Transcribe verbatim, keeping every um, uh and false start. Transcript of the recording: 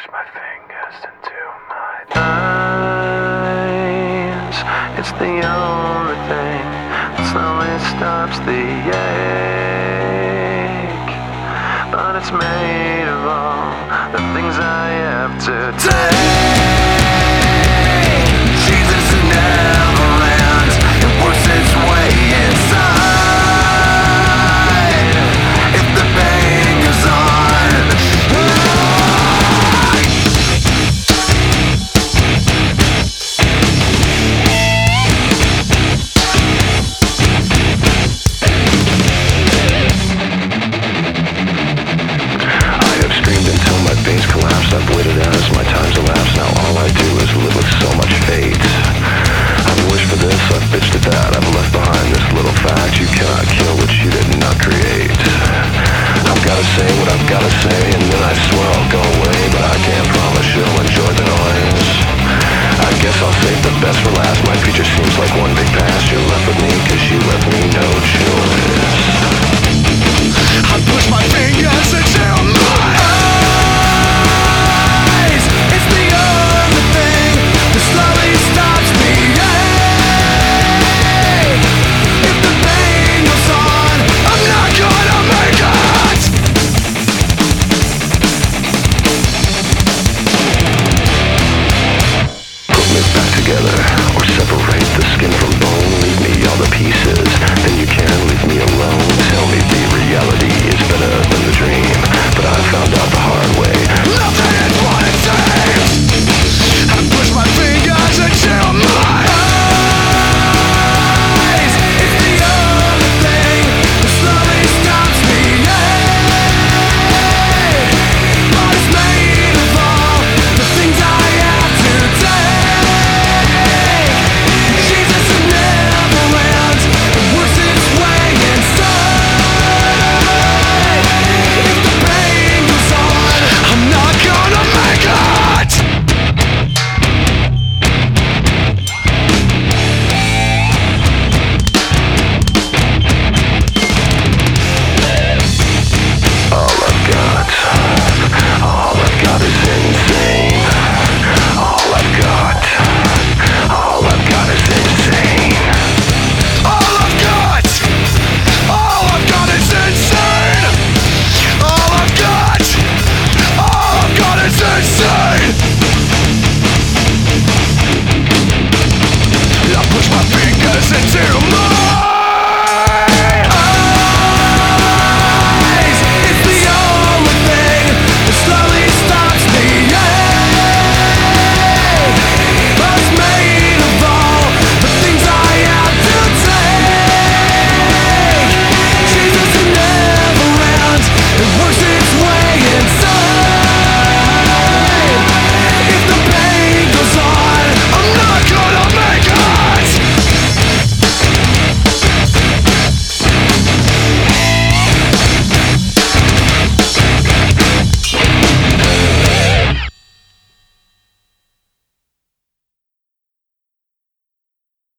my fingers into my eyes. It's the only thing that slowly stops the ache. But it's made of all the things I have to take. Jesus never ends, it works its way inside. If the pain goes on, collapsed, I've waited as my time's elapsed. Now all I do is live with so much fate. I've wished for this, I've bitched at that. I've left behind this little fact: you cannot kill what you did not create. I've gotta say what I've gotta say, and then I swear I'll go away. But I can't promise you'll enjoy the noise. I guess I'll save the best for last. My future seems like one big past. You're left with me cause you left me no choice. I push my